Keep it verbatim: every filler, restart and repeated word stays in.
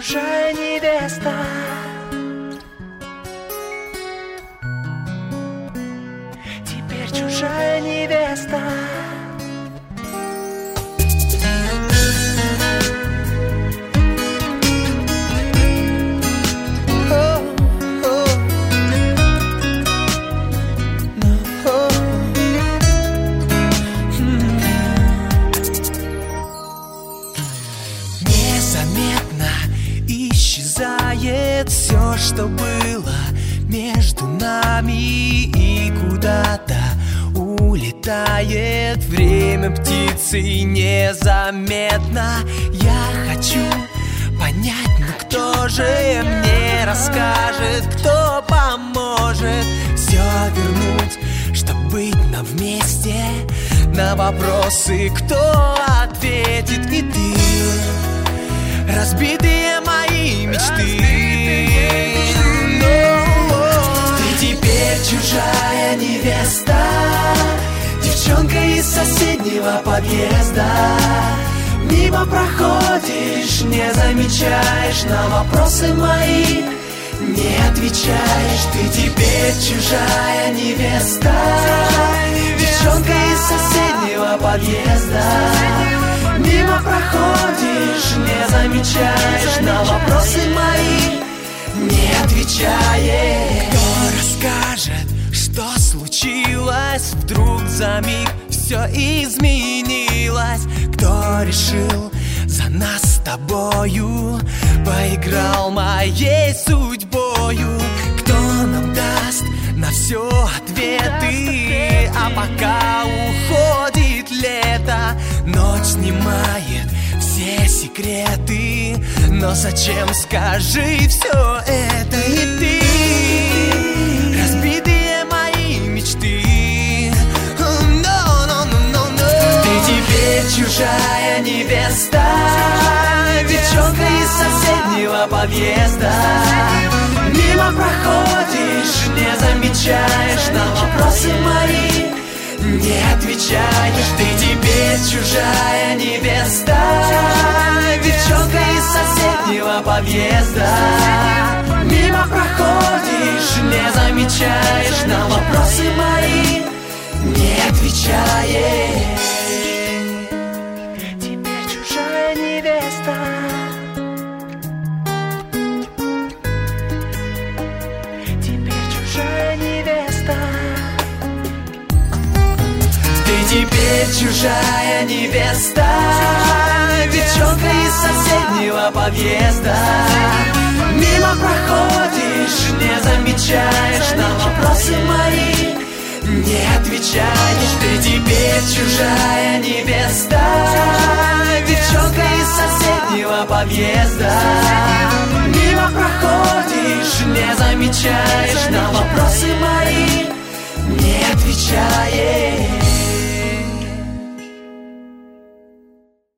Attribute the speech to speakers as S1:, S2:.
S1: чужая невеста. Теперь чужая невеста. Исчезает все, что было между нами, и куда-то улетает время птицей незаметно. Я хочу понять, ну кто же мне расскажет, кто поможет все вернуть, чтоб быть нам вместе. На вопросы кто ответит? И ты, разбитые мои мечты. Ты теперь чужая невеста, девчонка из соседнего подъезда. Мимо проходишь, не замечаешь, на вопросы мои не отвечаешь. Ты теперь чужая невеста, девчонка из соседнего подъезда. Мимо проходишь, не замечаешь, на вопросы мои не отвечаешь. Кто расскажет, что случилось? Вдруг за миг все изменилось. Кто решил за нас с тобою, поиграл моей судьбою? Кто нам даст на все ответы? А пока уходит лето, ночь снимает все секреты. Но зачем, скажи, все это? И ты, разбитые мои мечты. No, no, no, no, no. Ты теперь чужая невеста, девчонка из соседнего подъезда. Мимо проходишь, не замечаешь, на вопросы мои не отвечаешь. Ты теперь чужая невеста, девчонка из соседнего подъезда. Мимо проходишь, не замечаешь, на вопросы мои не отвечаешь. Теперь чужая невеста. Теперь чужая невеста. Теперь чужая невеста, девчонка из соседнего подъезда. Мимо проходишь, не замечаешь, на вопросы мои не отвечаешь. Ты теперь чужая невеста, девчонка из соседнего подъезда. Мимо проходишь, не замечаешь, на вопросы мои не отвечаешь.